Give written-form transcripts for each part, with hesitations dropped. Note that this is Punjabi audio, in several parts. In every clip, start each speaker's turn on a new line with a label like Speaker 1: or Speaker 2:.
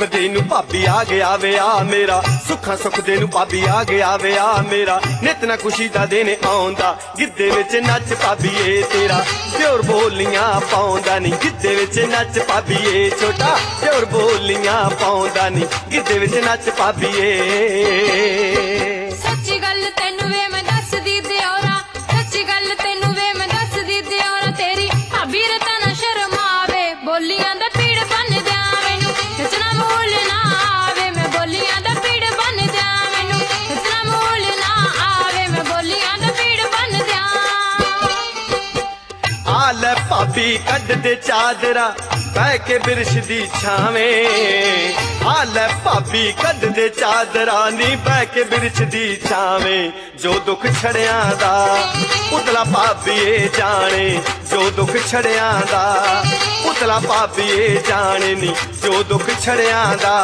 Speaker 1: ਦੇ ਨੂੰ ਭਾਬੀ ਆ ਗਿਆ ਵੇ ਆ ਮੇਰਾ, ਸੁੱਖਾਂ ਸੁੱਖ ਦੇ ਨੂੰ ਭਾਬੀ ਆ ਗਿਆ ਵੇ ਆ ਮੇਰਾ, ਨਿਤ ਨਾ ਖੁਸ਼ੀ ਦਾ ਦਿਨ ਆਉਂਦਾ, ਗਿੱਧੇ ਵਿੱਚ ਨੱਚ ਭਾਬੀਏ ਤੇਰਾ, ਪਿਓਰ ਬੋਲੀਆਂ ਪਾਉਂਦਾ ਨੀ, ਗਿੱਧੇ ਵਿੱਚ ਨੱਚ ਭਾਬੀਏ ਛੋਟਾ, ਪਿਓਰ ਬੋਲੀਆਂ ਪਾਉਂਦਾ ਨੀ, ਗਿੱਧੇ ਵਿੱਚ ਨੱਚ ਭਾਬੀਏ।
Speaker 2: ਸੱਚੀ ਗੱਲ ਤੈਨੂੰ ਵੇ ਮੈਂ ਦੱਸਦੀ ਦਿਓਰਾ, ਸੱਚੀ ਗੱਲ ਤੈਨੂੰ ਵੇ ਮੈਂ ਦੱਸਦੀ ਦਿਓਰਾ, ਤੇਰੀ ਭਾਬੀ ਰਤਾ ਨਾ ਸ਼ਰਮ ਆਵੇ, ਬੋਲੀਆਂ ਦਾ ਪੀੜ ਬਣ ਜਾ ਮੈਨੂੰ, ਨੱਚਣਾ ਮੂਲ ਨਾ ਆਵੇ, ਮੈਂ ਬੋਲੀਆਂ ਦਾ ਪੀੜ ਬਣ ਜਾ ਮੈਨੂੰ, ਨੱਚਣਾ ਮੂਲ ਨਾ ਆਵੇ, ਮੈਂ ਬੋਲੀਆਂ ਦਾ ਪੀੜ ਬਣ ਜਾ।
Speaker 1: ਆ ਲੈ ਭਾਬੀ ਕੱਢ ਦੇ ਚਾਦਰਾ ਬਹਿ ਕੇ ਬਿਰਸ਼ ਦੀ ਛਾਵੇਂ, ਆ ਲੈ ਭਾਬੀ ਕੱਢ ਦੇ ਚਾਦਰਾ ਨੀ ਬਹਿ ਕੇ ਬਿਰਸ਼ ਦੀ ਛਾਵੇਂ, ਜੋ ਦੁੱਖ ਛੜਿਆਂ ਦਾ ਉਤਲਾ ਭਾਬੀਏ ਜਾਣੇ, ਜੋ ਦੁੱਖ ਛੜਿਆਂ ਦਾ ਉਤਲਾ ਭਾਬੀਏ ਜਾਣੇ ਨੀ, ਜੋ ਦੁੱਖ ਛੜਿਆਂ ਦਾ।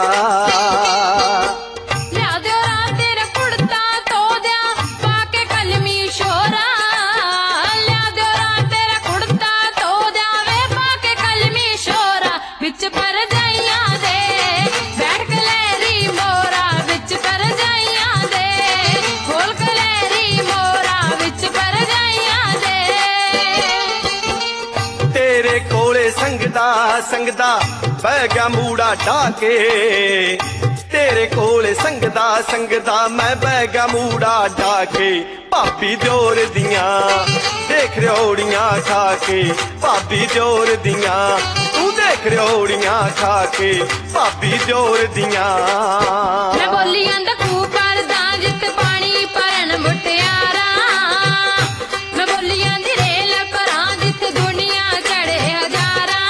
Speaker 2: ਲਿਆ ਦਿਓਰਾ ਤੇਰਾ ਕੁੜਤਾ ਧੋ ਦਿਆਂ ਪਾ ਕੇ ਕਲਮੀ ਸ਼ੋਰਾ, ਲਿਆ ਦਿਓਰਾ ਤੇਰਾ ਕੁੜਤਾ ਧੋ ਦਿਆਂ ਵੇ ਪਾ ਕੇ ਕਲਮੀ ਸ਼ੋਰਾ, ਵਿੱਚ ਪਰਜਾਈਆਂ ਦੇ ਬੈਠ ਕਲੈਰੀ ਮੋਰਾ, ਵਿੱਚ ਪਰਜਾਈਆਂ ਦੇ ਖੋਲ ਕਲੈਰੀ ਮੋਰਾ, ਵਿੱਚ ਪਰਜਾਈਆਂ ਦੇ।
Speaker 1: ਤੇਰੇ ਕੋਲੇ ਸੰਗਦਾ ਸੰਗਦਾ ਬਹਿ ਗਿਆ ਮੂੜਾ ਢਾ ਕੇ, ਤੇਰੇ ਕੋਲੇ ਸੰਗਦਾ ਸੰਗਦਾ ਮੈਂ ਬਹਿ ਗਿਆ ਮੂੜਾ ਢਾ ਕੇ, ਭਾਬੀ ਦਿਓਰ ਦੀਆਂ ਦੇਖ ਰਿਓੜੀਆਂ ਖਾ ਕੇ, ਭਾਬੀ ਦਿਓਰ ਦੀਆਂ ਤੂੰ ਦੇਖ ਰਿਓੜੀਆਂ ਖਾ ਕੇ, ਭਾਬੀ ਦਿਓਰ ਦੀਆਂ।
Speaker 2: ਮੈਂ ਬੋਲੀਆਂ ਦਾ ਖੂਹ ਭਰਦਾ ਜਿੱਤ ਪਾਣੀ ਭਰਨ ਮੁਟਿਆਰਾ, ਮੈਂ ਬੋਲੀਆਂ ਦੀ ਰੇਲ ਕਰਾਂ ਜਿੱਥੇ ਦੁਨੀਆ ਚੜੇ ਹਜ਼ਾਰਾਂ,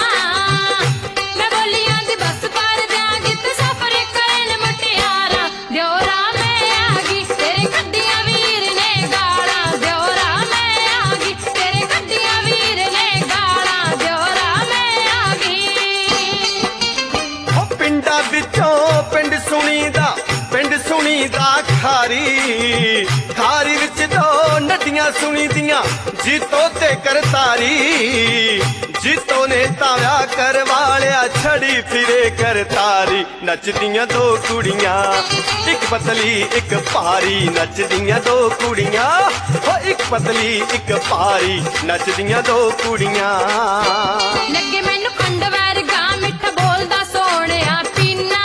Speaker 2: ਮੈਂ ਬੋਲੀਆਂ ਦੀ ਬੱਸ ਭਰਦਾ ਜਿੱਥੇ ਸਫ਼ਰ ਕਰਨ ਮੁਟਿਆਰਾ, ਦਿਓਰਾ ਮੈਂ ਆ ਗਈ ਤੇਰੇ ਗੱਡੀਆਂ ਵੀਰ ਨੇ ਗਾਲਾਂ, ਦਿਓਰਾ ਮੈਂ ਆ ਗਈ ਤੇਰੇ ਗੱਡੀਆਂ ਵੀਰ ਨੇ ਗਾਲਾਂ, ਦਿਓਰਾ ਮੈਂ ਆ ਗਈ।
Speaker 1: ਹੋ ਪਿੰਡਾਂ ਵਿੱਚੋਂ ਪਿੰਡ ਸੁਣੀਦਾ, ਪਿੰਡ ਸੁਣੀਦਾ ਖਾਰੀ, ਖਾਰੀ ਵਿੱਚ ਦੋ ਨੱਡੀਆਂ ਸੁਣੀਦੀਆਂ, ਜੀਤੋ ਤੇ ਕਰਤਾਰੀ, ਜੀਤੋ ਨੇ ਤਾਂ ਵਿਆਹ ਕਰਵਾ ਲਿਆ ਛੜੀ ਫਿਰੇ ਕਰਤਾਰੀ, ਨੱਚਦੀਆਂ ਦੋ ਕੁੜੀਆਂ ਇੱਕ ਪਤਲੀ ਇੱਕ ਭਾਰੀ, ਨੱਚਦੀਆਂ ਦੋ ਕੁੜੀਆਂ ਹੋ ਇੱਕ ਪਤਲੀ ਇੱਕ ਭਾਰੀ, ਨੱਚਦੀਆਂ ਦੋ ਕੁੜੀਆਂ।
Speaker 2: ਲੱਗੇ ਮੈਨੂੰ ਖੰਡ ਵਰਗਾ ਮਿੱਠਾ ਬੋਲਦਾ ਸੋਹਣਿਆ ਪੀਨਾ,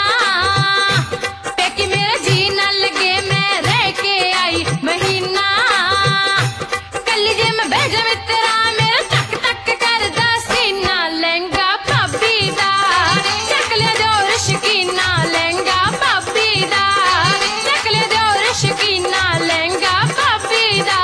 Speaker 2: ਪੇਕੀ ਮੇਰਾ ਜੀ ਨਾ ਲੱਗੇ ਮੈਂ ਰਹਿ ਕੇ ਆਈ ਮਹੀਨਾ, ਕੱਲੀ ਜੇ ਮੈਂ ਬਹਿ ਜਾ ਮਿੱਤਰਾ ਮੇਰਾ ਟਕ ਟਕ ਕਰਦਾ ਸੀਨਾ, ਲਹਿੰਗਾ ਭਾਬੀ ਦਾ ਚੱਕ ਲਿਆ ਜੋ ਸ਼ਕੀਨਾ, ਲਹਿੰਗਾ ਭਾਬੀ ਦਾ ਚੱਕ ਲਿਆ ਜੋ ਸ਼ਕੀਨਾ, ਲਹਿੰਗਾ ਭਾਬੀ ਦਾ।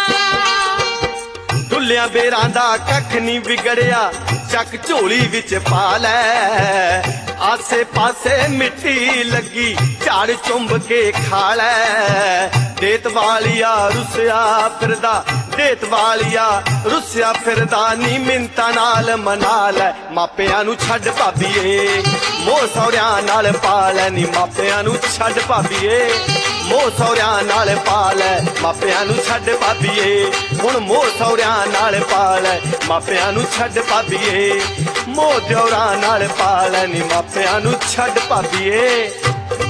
Speaker 1: ਦੁੱਲਿਆਂ ਬੇਰਾਂ ਦਾ ਕੱਖ ਨਹੀਂ ਵਿਗੜਿਆ, ਚੱਕ ਝੋਲੀ ਵਿੱਚ ਪਾ ਲੈ, ਆਸੇ ਪਾਸੇ ਮਿੱਟੀ ਲੱਗੀ ਝਾੜ ਚੁੰਬ ਕੇ ਖਾ ਲੈ, ਦੇਤ ਵਾਲੀਆ ਰੁੱਸਿਆ ਫਿਰਦਾ, ਦੇਤ ਵਾਲੀਆ ਰੁੱਸਿਆ ਫਿਰਦਾ ਨੀ ਮਿੰਤਾਂ ਨਾਲ ਮਨਾ ਲੈ, ਮਾਪਿਆਂ ਨੂੰ ਛੱਡ ਭਾਬੀਏ ਮੋਹ ਸਹੁਰਿਆਂ ਨਾਲ ਪਾ ਲੈ ਨੀ, ਮਾਪਿਆਂ ਨੂੰ ਛੱਡ ਭਾਬੀਏ ਮੋਹ ਸਹੁਰਿਆਂ ਨਾਲ ਪਾ ਲੈ, ਮਾਪਿਆਂ ਨੂੰ ਛੱਡ ਭਾਬੀਏ ਹੁਣ ਮੋਹ ਸਹੁਰਿਆਂ ਨਾਲ ਪਾ ਲੈ, ਮਾਪਿਆਂ ਨੂੰ ਛੱਡ ਭਾਬੀਏ ਮੋਹ ਦਿਓਰਾਂ ਨਾਲ ਪਾ ਲੈ ਨੀ, ਮਾਪਿਆਂ ਨੂੰ ਛੱਡ ਭਾਬੀਏ।